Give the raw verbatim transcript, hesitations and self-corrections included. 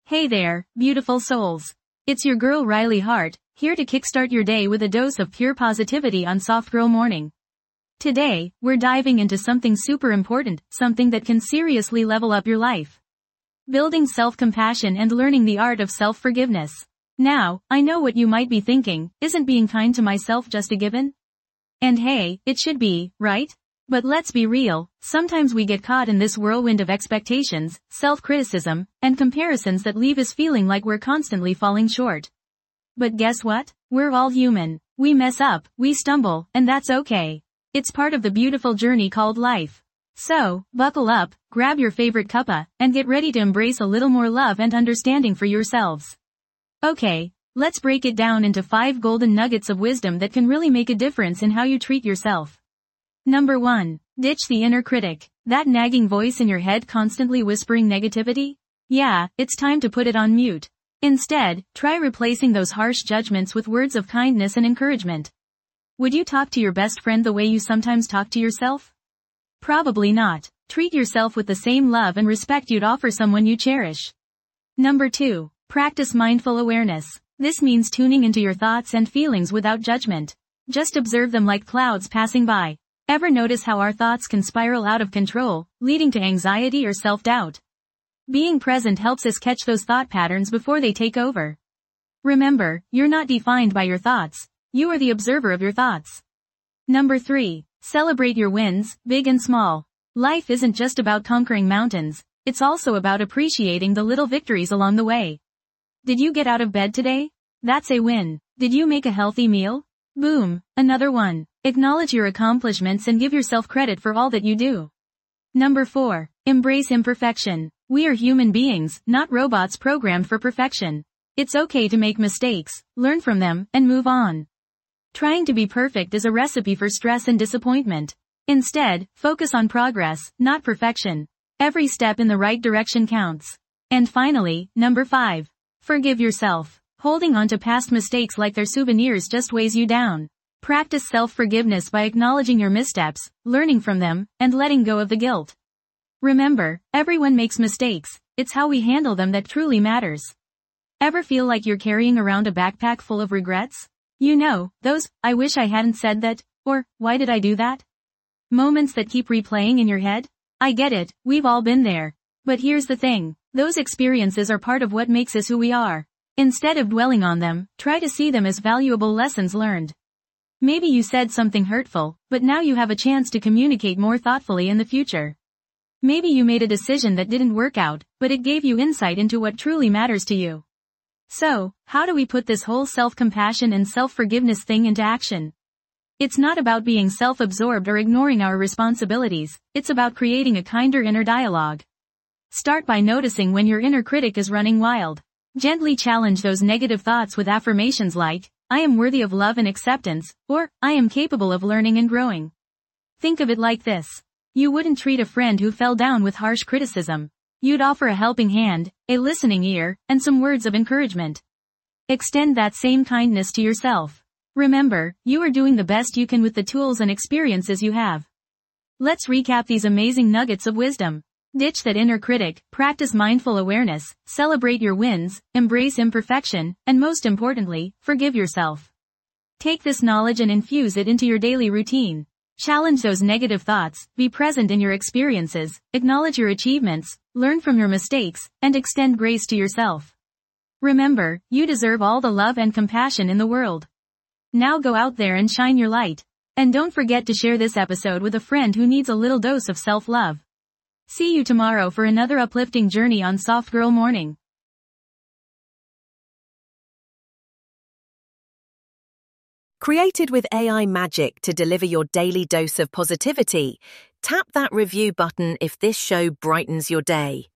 Hey there, beautiful souls. It's your girl Riley Hart, here to kickstart your day with a dose of pure positivity on Soft Girl Morning. Today, we're diving into something super important, something that can seriously level up your life. Building self-compassion and learning the art of self-forgiveness. Now, I know what you might be thinking, isn't being kind to myself just a given? And hey, it should be, right? But let's be real, sometimes we get caught in this whirlwind of expectations, self-criticism, and comparisons that leave us feeling like we're constantly falling short. But guess what? We're all human. We mess up, we stumble, and that's okay. It's part of the beautiful journey called life. So, buckle up, grab your favorite cuppa, and get ready to embrace a little more love and understanding for yourselves. Okay, let's break it down into five golden nuggets of wisdom that can really make a difference in how you treat yourself. Number one. Ditch the inner critic. That nagging voice in your head constantly whispering negativity? Yeah, it's time to put it on mute. Instead, try replacing those harsh judgments with words of kindness and encouragement. Would you talk to your best friend the way you sometimes talk to yourself? Probably not. Treat yourself with the same love and respect you'd offer someone you cherish. Number two. Practice mindful awareness. This means tuning into your thoughts and feelings without judgment. Just observe them like clouds passing by. Ever notice how our thoughts can spiral out of control, leading to anxiety or self-doubt? Being present helps us catch those thought patterns before they take over. Remember, you're not defined by your thoughts. You are the observer of your thoughts. Number three. Celebrate your wins, big and small. Life isn't just about conquering mountains, it's also about appreciating the little victories along the way. Did you get out of bed today? That's a win. Did you make a healthy meal? Boom, another one. Acknowledge your accomplishments and give yourself credit for all that you do. Number four. Embrace imperfection. We are human beings, not robots programmed for perfection. It's okay to make mistakes, learn from them, and move on. Trying to be perfect is a recipe for stress and disappointment. Instead, focus on progress, not perfection. Every step in the right direction counts. And finally, number five. Forgive yourself. Holding on to past mistakes like they're souvenirs just weighs you down. Practice self-forgiveness by acknowledging your missteps, learning from them, and letting go of the guilt. Remember, everyone makes mistakes, it's how we handle them that truly matters. Ever feel like you're carrying around a backpack full of regrets? You know, those, I wish I hadn't said that, or, why did I do that? Moments that keep replaying in your head? I get it, we've all been there. But here's the thing, those experiences are part of what makes us who we are. Instead of dwelling on them, try to see them as valuable lessons learned. Maybe you said something hurtful, but now you have a chance to communicate more thoughtfully in the future. Maybe you made a decision that didn't work out, but it gave you insight into what truly matters to you. So, how do we put this whole self-compassion and self-forgiveness thing into action? It's not about being self-absorbed or ignoring our responsibilities, it's about creating a kinder inner dialogue. Start by noticing when your inner critic is running wild. Gently challenge those negative thoughts with affirmations like, I am worthy of love and acceptance, or, I am capable of learning and growing. Think of it like this. You wouldn't treat a friend who fell down with harsh criticism. You'd offer a helping hand, a listening ear, and some words of encouragement. Extend that same kindness to yourself. Remember, you are doing the best you can with the tools and experiences you have. Let's recap these amazing nuggets of wisdom. Ditch that inner critic, practice mindful awareness, celebrate your wins, embrace imperfection, and most importantly, forgive yourself. Take this knowledge and infuse it into your daily routine. Challenge those negative thoughts, be present in your experiences, acknowledge your achievements, learn from your mistakes, and extend grace to yourself. Remember, you deserve all the love and compassion in the world. Now go out there and shine your light. And don't forget to share this episode with a friend who needs a little dose of self-love. See you tomorrow for another uplifting journey on Soft Girl Morning. Created with A I magic to deliver your daily dose of positivity, tap that review button if this show brightens your day.